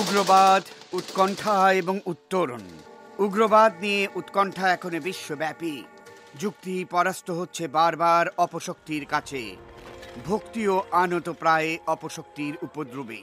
উগ্রবাদ, উৎকণ্ঠা এবং উত্তরণ। উগ্রবাদ নিয়ে উৎকণ্ঠা এখন বিশ্বব্যাপী। যুক্তি পরাস্ত হচ্ছে বারবার অপশক্তির কাছে। ভক্তিও আনত প্রায় অপশক্তির উপদ্রবে।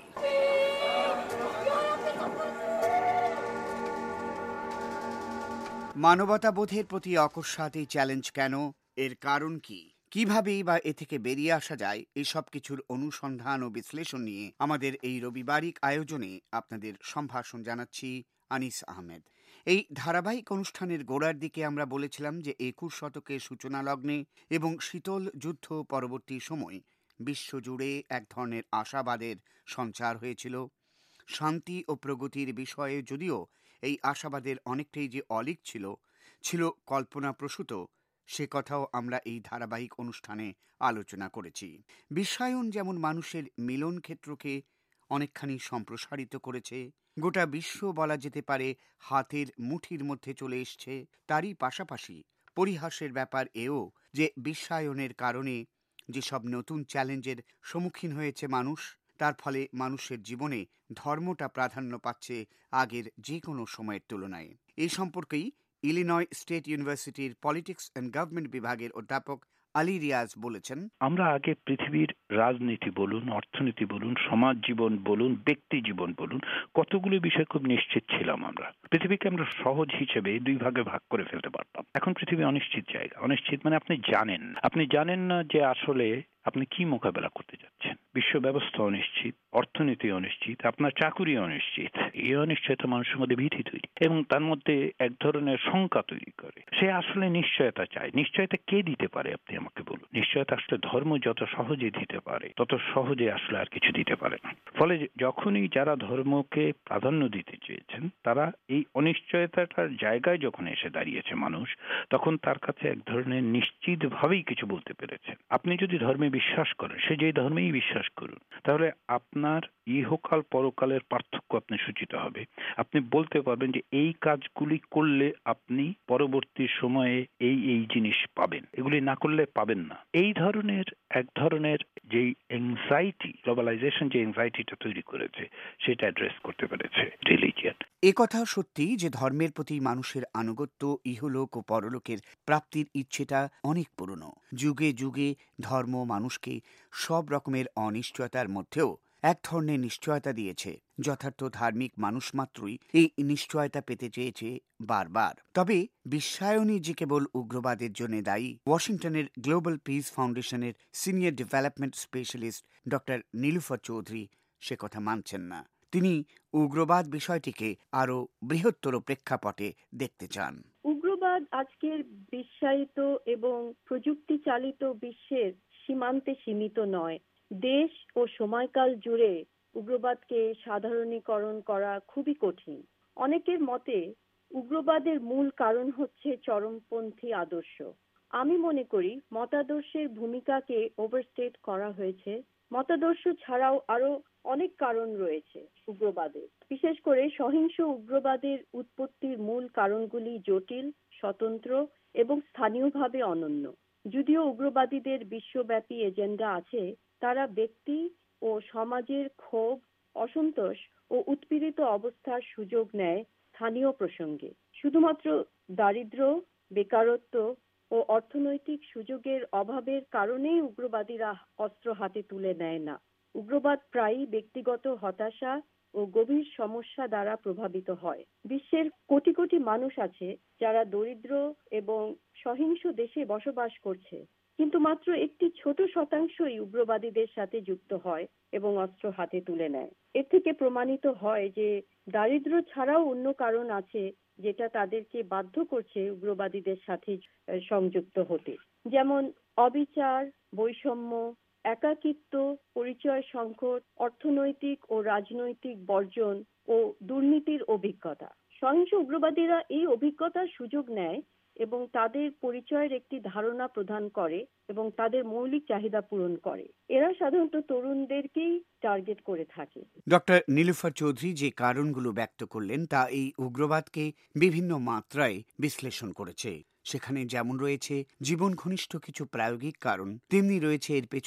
মানবতাবোধের প্রতি অকস্মাৎ এই চ্যালেঞ্জ কেন? এর কারণ কি? কিভাবেই বা এ থেকে বেরিয়ে আসা যায়? এসব কিছুর অনুসন্ধান ও বিশ্লেষণ নিয়ে আমাদের এই রবিবারিক আয়োজনে আপনাদের সম্ভাষণ জানাচ্ছি আনিস আহমেদ। এই ধারাবাহিক অনুষ্ঠানের গোড়ার দিকে আমরা বলেছিলাম যে 21 শতকের সূচনা লগ্নে এবং শীতল যুদ্ধ পরবর্তী সময় বিশ্বজুড়ে এক ধরনের আশাবাদের সঞ্চার হয়েছিল। শান্তি ও প্রগতির বিষয়ে যদিও এই আশাবাদের অনেকটাই যে অলীক ছিল কল্পনাপ্রসূত, সে কথাও আমরা এই ধারাবাহিক অনুষ্ঠানে আলোচনা করেছি। বিশ্বায়ন যেমন মানুষের মিলন ক্ষেত্রকে অনেকখানি সম্প্রসারিত করেছে, গোটা বিশ্ব বলা যেতে পারে হাতের মুঠির মধ্যে চলে এসছে, তারই পাশাপাশি পরিহাসের ব্যাপার এও যে বিশ্বায়নের কারণে যেসব নতুন চ্যালেঞ্জের সম্মুখীন হয়েছে মানুষ, তার ফলে মানুষের জীবনে ধর্মটা প্রাধান্য পাচ্ছে আগের যে কোনো সময়ের তুলনায়। এই সম্পর্কেই ইলিনয় স্টেট ইউনিভার্সিটির পলিটিক্স অ্যান্ড গভর্নমেন্ট বিভাগের অধ্যাপক আলী রিয়াজ বলেছেন, আমরা আগে পৃথিবীর রাজনীতি বলুন, অর্থনীতি বলুন, সমাজ জীবন বলুন, ব্যক্তি জীবন বলুন, কতগুলো বিষয় খুব নিশ্চিত ছিলাম। আমরা পৃথিবীকে আমরা সহজ হিসেবে দুই ভাগে ভাগ করে ফেলতে পারতাম। এখন পৃথিবী অনিশ্চিত জায়গা। অনিশ্চিত মানে আপনি জানেন না যে আসলে আপনি কি মোকাবেলা করতে যাচ্ছেন। বিশ্ব ব্যবস্থা অনিশ্চিত, অর্থনীতি অনিশ্চিত, আপনার চাকুরি অনিশ্চিত। এই অনিশ্চয়তা মানুষের মধ্যে ভীতি তৈরি এবং তার মধ্যে এক ধরনের শঙ্কা তৈরি করে। সে আসলে নিশ্চয়তা চায়। নিশ্চয়তা কে দিতে পারে আপনি আমাকে বলুন। নিশ্চয়তা আসলে ধর্ম যত সহজে দিতে পারে তত সহজে আসলে আর কিছু দিতে পারে না। ফলে যখনই যারা ধর্মকে প্রাধান্য দিতে চেয়েছেন, তারা এই অনিশ্চয়তার জায়গায় যখন এসে দাঁড়িয়েছে মানুষ, তখন তার কাছে এক ধরনের নিশ্চিতভাবেই কিছু বলতে পেরেছে। আপনি যদি ধর্মে বিশ্বাস করেন, সে যে ধর্মেই বিশ্বাস করুন, তাহলে আপনার ইহকাল পরকালের পার্থক্য আপনি সূচিত হবে। আপনি বলতে পারবেন যে এই কাজগুলি করলে আপনি পরবর্তী সময়ে এই জিনিস পাবেন, এগুলি না করলে পাবেন না। এই ধরনের এক ধরনের যে এংজাইটি, গ্লোবালাইজেশন যে এংজাইটিটা তৈরি করেছে, সেটা অ্যাড্রেস করতে পেরেছে রিলিজিয়ন। এ কথা সত্যি যে ধর্মের প্রতি মানুষের আনুগত্য, ইহলোক ও পরলোকের প্রাপ্তির ইচ্ছেটা অনেক পুরনো। যুগে যুগে ধর্ম মানুষকে সব রকমের অনিশ্চয়তার মধ্যেও এক ধরনের নিশ্চয়তা দিয়েছে। যথার্থ ধার্মিক মানুষ মাত্রই এই নিশ্চয়তা পেতে চেয়েছে বারবার। তবে বিশ্বায়নই যে কেবল উগ্রবাদের জন্য দায়ী, ওয়াশিংটনের গ্লোবাল পিস ফাউন্ডেশনের senior development specialist doctor Nilufar Chowdhury সে কথা মানছেন না। তিনি উগ্রবাদ বিষয়টিকে আরো বৃহত্তর প্রেক্ষাপটে দেখতে চান। উগ্রবাদ আজকের বিশ্বায়িত এবং প্রযুক্তি চালিত বিশ্বের সীমান্তে সীমিত নয়। দেশ ও সময়কাল জুড়ে উগ্রবাদকে সাধারণীকরণ করা খুবই কঠিন। অনেকের মতে উগ্রবাদের মূল কারণ হচ্ছে চরমপন্থী আদর্শ। আমি মনে করি মতাদর্শের ভূমিকাকে ওভারস্টেট করা হয়েছে। মতাদর্শ ছাড়াও আরো অনেক কারণ রয়েছে উগ্রবাদের। বিশেষ করে সহিংস উগ্রবাদের উৎপত্তির মূল কারণগুলি জটিল, স্বতন্ত্র এবং স্থানীয়ভাবে অনন্য। যদিও উগ্রবাদীদের বিশ্বব্যাপী এজেন্ডা আছে, তারা ব্যক্তি ও সমাজের ক্ষোভ, অসন্তোষ ও উৎপীড়িত অবস্থার সুযোগ নেয় স্থানীয় প্রসঙ্গে। শুধুমাত্র দারিদ্র্য, বেকারত্ব ও অর্থনৈতিক সুযোগের অভাবের কারণেই উগ্রবাদীরা অস্ত্র হাতে তুলে নেয় না। উগ্রবাদ প্রায়ই ব্যক্তিগত হতাশা ও গভীর সমস্যা দ্বারা প্রভাবিত হয়। বিশ্বের কোটি কোটি মানুষ আছে যারা দরিদ্র এবং সহিংস দেশে বসবাস করছে, কিন্তু মাত্র একটি ছোট শতাংশই উগ্রবাদীদের সাথে যুক্ত হয় এবং অস্ত্র হাতে তুলে নেয়। এর থেকে প্রমাণিত হয় যে দারিদ্র্য ছাড়াও অন্য কারণ আছে যেটা তাদেরকে বাধ্য করছে উগ্রবাদীদের সাথে সংযুক্ত হতে। যেমন অবিচার, বৈষম্য, একাকিত্ব, পরিচয় সংকট, অর্থনৈতিক ও রাজনৈতিক বর্জন ও দুর্নীতির অভিজ্ঞতা। সহিংস উগ্রবাদীরা এই অভিজ্ঞতার সুযোগ নেয় এবং তাদের পরিচয়ের একটি ধারণা প্রদান করে এবং তাদের মৌলিক চাহিদা পূরণ করে। এরা সাধারণত তরুণদেরকেই টার্গেট করে থাকে। ডক্টর নীলুফার চৌধুরী যে কারণগুলো ব্যক্ত করলেন তা এই উগ্রবাদকে বিভিন্ন মাত্রায় বিশ্লেষণ করেছে। সেখানে যেমন রয়েছে জীবন ঘনিষ্ঠ কিছু প্রায়োগিক কারণ, তেমনি রয়েছে এর পেছনে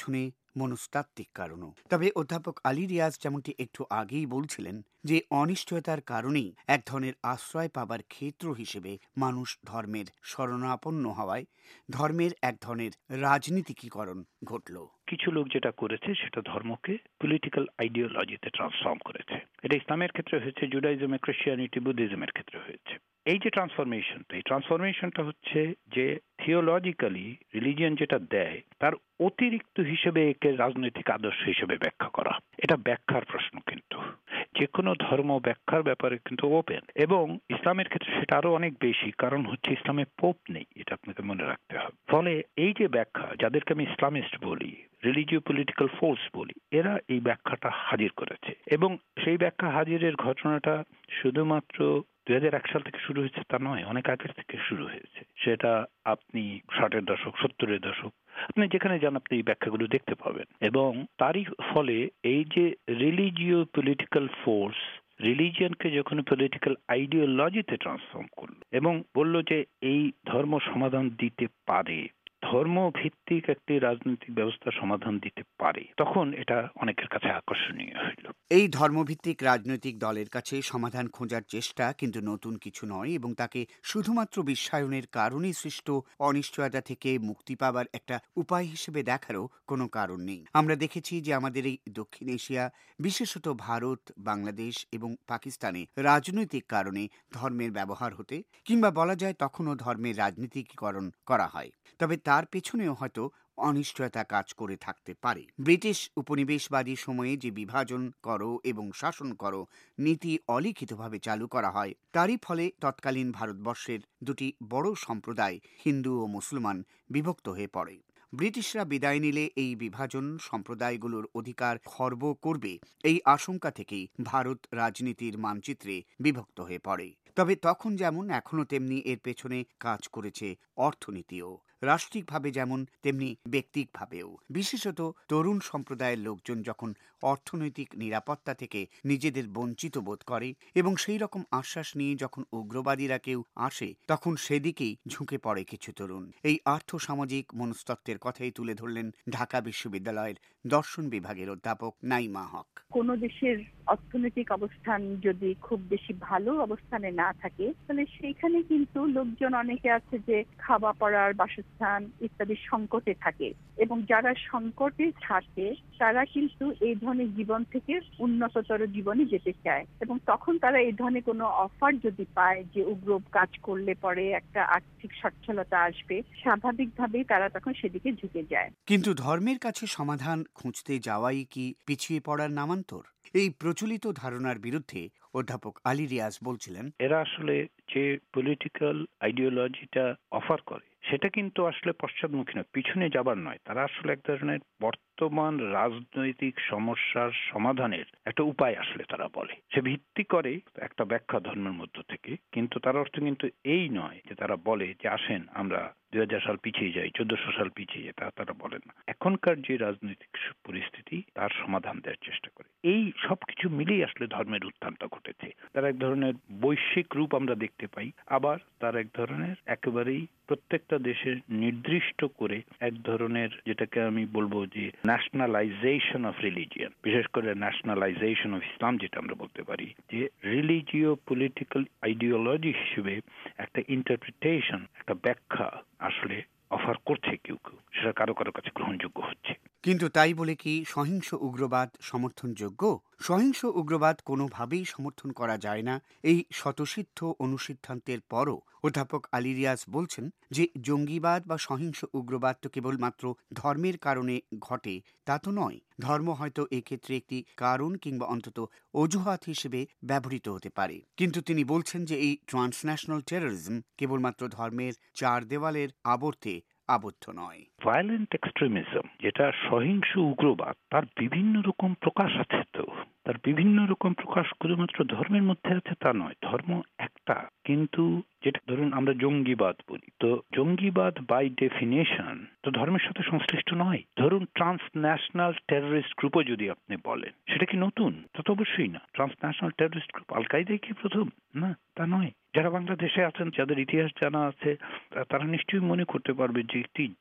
মনস্তাত্ত্বিক কারণও। তবে অধ্যাপক আলী রিয়াজ যেমনটি একটু আগেই বলছিলেন যে অনিশ্চয়তার কারণেই এক ধরনের আশ্রয় পাবার ক্ষেত্র হিসেবে মানুষ ধর্মের শরণাপন্ন হওয়ায় ধর্মের এক ধরনের রাজনীতিকীকরণ ঘটল। কিছু লোক যেটা করেছে সেটা ধর্মকে পলিটিক্যাল আইডিওলজিতে ট্রান্সফর্ম করেছে। এটা ইসলামের ক্ষেত্রে হয়েছে, জুডাইজমে, ক্রিশ্চিয়ানিটি, বুদ্ধিজমের ক্ষেত্রে হয়েছে। এই যে ট্রান্সফরমেশনটা হচ্ছে যে থিওলজিক্যালি রিলিজিয়ন যেটা দেয় তার অতিরিক্ত হিসেবে একে রাজনৈতিক আদর্শ হিসেবে ব্যাখ্যা করা। এটা ব্যাখ্যার প্রশ্ন, কিন্তু যে কোনো ধর্ম ব্যাখ্যার ব্যাপারে কিন্তু ওপেন, এবং ইসলামের ক্ষেত্রে সেটা আরো অনেক বেশি, কারণ হচ্ছে ইসলামে পোপ নেই, এটা আপনাকে মনে রাখতে হবে। ফলে এই যে ব্যাখ্যা, যাদেরকে আমি ইসলামিস্ট বলি, রিলিজিও পলিটিক্যাল ফোর্স বলি, এরা এই ব্যাখ্যাটা হাজির করেছে, এবং সেই ব্যাখ্যা হাজিরের ঘটনাটা শুধুমাত্র 2001 সাল থেকে শুরু হয়েছে তা নয়, অনেক আগের থেকে শুরু হয়েছে। সেটা আপনি 60-এর দশক, 70-এর দশক, আপনি যেখানে যান আপনি এই ব্যাখ্যাগুলো দেখতে পাবেন। এবং তারই ফলে এই যে রিলিজিও পলিটিক্যাল ফোর্স রিলিজিয়নকে যখন পলিটিক্যাল আইডিওলজিতে ট্রান্সফর্ম করলো এবং বলল যে এই ধর্ম সমাধান দিতে পারে, ধর্ম ভিত্তিক একটি রাজনৈতিক ব্যবস্থা সমাধান দিতে পারে, তখন এটা অনেকের কাছে আকর্ষণীয় হইল। এই ধর্মভিত্তিক রাজনৈতিক দলের কাছে সমাধান খোঁজার চেষ্টা কিন্তু নতুন কিছু নয়, এবং তাকে শুধুমাত্র বিশ্বায়নের কারণে সৃষ্ট অনিশ্চয়তা থেকে মুক্তি পাবার একটা উপায় হিসেবে দেখারও কোনো কারণ নেই। আমরা দেখেছি যে আমাদের এই দক্ষিণ এশিয়া, বিশেষত ভারত, বাংলাদেশ এবং পাকিস্তানে রাজনৈতিক কারণে ধর্মের ব্যবহার হতে, কিংবা বলা যায় তখনও ধর্মের রাজনীতিকরণ করা হয়। তবে তার পেছনেও হয়তো অনিশ্চয়তা কাজ করে থাকতে পারে। ব্রিটিশ উপনিবেশবাদী সময়ে যে বিভাজন করো এবং শাসন করো নীতি অলিখিতভাবে চালু করা হয়, তারই ফলে তৎকালীন ভারতবর্ষের দুটি বড় সম্প্রদায়, হিন্দু ও মুসলমান, বিভক্ত হয়ে পড়ে। ব্রিটিশরা বিদায় নিলে এই বিভাজন সম্প্রদায়গুলোর অধিকার খর্ব করবে, এই আশঙ্কা থেকেই ভারত রাজনীতির মানচিত্রে বিভক্ত হয়ে পড়ে। তবে তখন যেমন এখনো তেমনি এর পেছনে কাজ করেছে অর্থনীতিও, রাষ্ট্রিকভাবে যেমন তেমনি ব্যক্তিকভাবেও। বিশেষত তরুণ সম্প্রদায়ের লোকজন যখন অর্থনৈতিক নিরাপত্তা থেকে নিজেদের বঞ্চিত বোধ করে এবং সেই রকম আশ্বাস নিয়ে যখন উগ্রবাদীরা কেউ আসে, তখন সেদিকেই ঝুঁকে পড়ে কিছু তরুণ। এই আর্থসামাজিক মনস্তত্ত্বের কথাই তুলে ধরলেন ঢাকা বিশ্ববিদ্যালয়ের দর্শন বিভাগের অধ্যাপক নাইমা হক। কোনো দেশের অর্থনৈতিক অবস্থান যদি খুব বেশি ভালো অবস্থানে না থাকে, তাহলে সেইখানে কিন্তু লোকজন অনেকে আছে যে খাওয়া পড়ার, বাসস্থান ইত্যাদি সংকটে থাকে, এবং যারা সংকটে থাকে তারা কিন্তু এই ধরনের জীবন থেকে উন্নততর জীবনে যেতে চায়, এবং তখন তারা এই ধরনের কোনো অফার যদি পায় যে উগ্র কাজ করলে পরে একটা আর্থিক সচ্ছলতা আসবে, স্বাভাবিকভাবেই তারা তখন সেদিকে ঝুঁকে যায়। কিন্তু ধর্মের কাছে সমাধান খুঁজতে যাওয়াই কি পিছিয়ে পড়ার নামান্তর? এই প্রচলিত ধারণার বিরুদ্ধে অধ্যাপক আলী রিয়াজ বলছিলেন, এরা আসলে যে পলিটিক্যাল আইডিওলজিটা অফার করে সেটা কিন্তু আসলে পশ্চাৎমুখী নয়, পিছনে যাবার নয়। তারা আসলে এক ধরনের বর্তমান রাজনৈতিক সমস্যার সমাধানের একটা উপায় আসলে তারা বলে। সে ভিত্তি করে একটা ব্যাখ্যা ধর্মের মধ্য থেকে, কিন্তু তার অর্থ কিন্তু এই নয় যে তারা বলে যে আসেন আমরা 2000 সাল পিছিয়ে যাই, 1400 সাল পিছিয়ে যাই, তা তারা বলেন না। এখনকার যে রাজনৈতিক পরিস্থিতি তার সমাধান দেওয়ার চেষ্টা করে। এই সবকিছু মিলিয়ে আসলে ধর্মের উত্থানটা ঘটেছে। তার এক ধরনের বৈশ্বিক রূপ আমরা দেখতে পাই, আবার তার এক ধরনের একেবারেই প্রত্যেকটা দেশের নির্দিষ্ট করে এক ধরনের, যেটাকে আমি বলবো যে ন্যাশনালাইজেশন অফ রিলিজিয়ন, বিশেষ করে ন্যাশনালাইজেশন অফ ইসলাম, যেটা আমরা বলতে পারি যে রিলিজিও পলিটিক্যাল আইডিওলজি হিসেবে একটা ইন্টারপ্রিটেশন, একটা ব্যাখ্যা আসলে অফার করছে কেউ কেউ, সেটা কারো কারো কাছে গ্রহণযোগ্য হচ্ছে। কিন্তু তাই বলে কি সহিংস উগ্রবাদ সমর্থনযোগ্য? সহিংস উগ্রবাদ কোনোভাবেই সমর্থন করা যায় না। এই স্বতঃসিদ্ধ অনুসিদ্ধান্তের পরও অধ্যাপক আলী রিয়াজ বলছেন যে জঙ্গিবাদ বা সহিংস উগ্রবাদ তো কেবলমাত্র ধর্মের কারণে ঘটে তা তো নয়। ধর্ম হয়তো এক্ষেত্রে একটি কারণ কিংবা অন্তত অজুহাত হিসেবে ব্যবহৃত হতে পারে, কিন্তু তিনি বলছেন যে এই ট্রান্সন্যাশনাল টেররিজম কেবলমাত্র ধর্মের চার দেওয়ালের আবর্তে আবদ্ধ নয়। ভায়োলেন্ট এক্সট্রিমিজম, যেটা সহিংস উগ্রবাদ, তার বিভিন্ন রকম প্রকাশ আছে। তো তার বিভিন্ন রকম প্রকাশ শুধুমাত্র ধর্মের মধ্যে আছে তা নয়, ধর্ম একটা, কিন্তু যেটা ধরুন আমরা জঙ্গিবাদ বলি, তো জঙ্গিবাদ বাই ডেফিনেশন তো ধর্মের সাথে সংশ্লিষ্ট নয়। ধরুন ট্রান্সন্যাশনাল টেররিস্ট গ্রুপও যদি আপনি বলেন, সেটা কি নতুন? তা তো অবশ্যই না। ট্রান্সন্যাশনাল টেররিস্ট গ্রুপ আল কায়দাই কি প্রথম? না, তা নয়। যারা বাংলাদেশে আছেন, যাদের ইতিহাস জানা আছে, তারা নিশ্চয়ই মনে করতে পারবে যে একটি জাপানি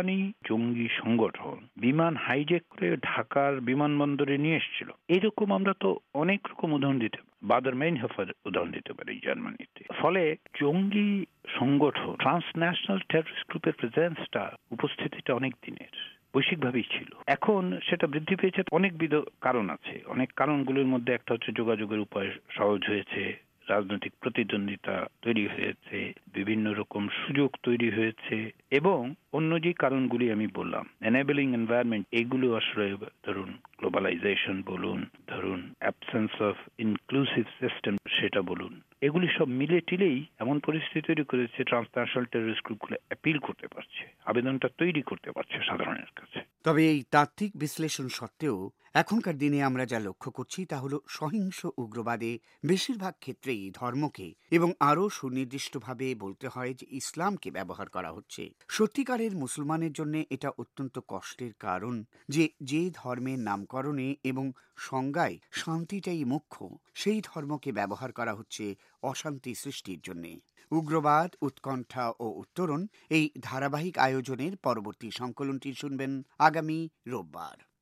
জার্মানি জঙ্গি সংগঠন বিমান হাইজ্যাক করে ঢাকার বিমানবন্দরে নিয়ে এসেছিল, এরকম আমরা তো অনেক রকম উদাহরণ দিতে পারি। বাদার মেইনহোফের উদাহরণ দিতে পারি জার্মানিতে। ফলে জঙ্গি সংগঠন ট্রান্সন্যাশনাল টেররিস্ট গ্রুপের প্রেজেন্সটা, উপস্থিতিটা অনেক দিনের, বৈশ্বিকভাবেই ছিল। এখন সেটা বৃদ্ধি পেয়েছে অনেকবিধ কারণ আছে। অনেক কারণগুলোর মধ্যে একটা হচ্ছে যোগাযোগের উপায় সহজ হয়েছে, রাজনৈতিক প্রতিদ্বন্দ্বিতা তৈরি হয়েছে, বিভিন্ন রকম সুযোগ তৈরি হয়েছে, এবং অন্য যে কারণগুলি আমি বললাম, এনেবলিং এনভায়রনমেন্ট, এগুলো আসলে ধরুন গ্লোবালাইজেশন বলুন, ধরুন অ্যাবসেন্স অফ ইনক্লুসিভ সিস্টেম সেটা বলুন, এগুলি সব মিলে টিলেই এমন পরিস্থিতি তৈরি করেছে ট্রান্সন্যাশনাল টেররিস্ট গ্রুপগুলো অ্যাপিল করতে পারছে, আবেদনটা তৈরি করতে পারছে সাধারণের কাছে। তবে এই তাত্ত্বিক বিশ্লেষণ সত্ত্বেও এখনকার দিনে আমরা যা লক্ষ্য করছি তা হলো সহিংস উগ্রবাদে বেশিরভাগ ক্ষেত্রেই ধর্মকে এবং আরও সুনির্দিষ্টভাবে বলতে হয় যে ইসলামকে ব্যবহার করা হচ্ছে। সত্যিকারের মুসলমানের জন্য এটা অত্যন্ত কষ্টের কারণ যে ধর্মের নামকরণে এবং সংজ্ঞায় শান্তিটাই মুখ্য, সেই ধর্মকে ব্যবহার করা হচ্ছে অশান্তি সৃষ্টির জন্যে। উগ্রবাদ, উৎকণ্ঠা ও উত্তরণ, এই ধারাবাহিক আয়োজনের পরবর্তী সংকলনটি শুনবেন আগামী রোববার।